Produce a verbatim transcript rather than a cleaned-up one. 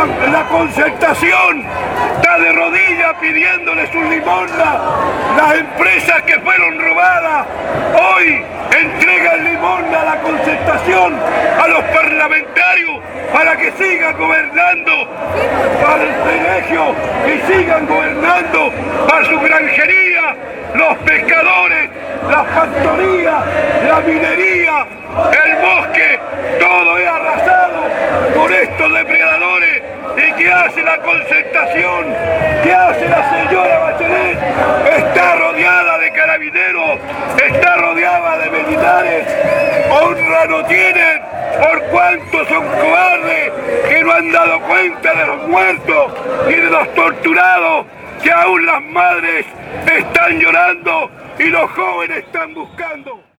La, la concertación está de rodillas pidiéndole su limosna. Las empresas que fueron robadas hoy entregan limosna a la concertación, a los parlamentarios, para que sigan gobernando para el privilegio y sigan gobernando para su granjería, los pescadores, las factorías, la minería, el bosque, todo es arrasado por estos depredadores. ¿Y qué hace la concertación? ¿Qué hace la señora Bachelet? Está rodeada de carabineros, está rodeada de militares, honra no tienen, por cuanto son cobardes que no han dado cuenta de los muertos y de los torturados, que aún las madres están llorando y los jóvenes están buscando.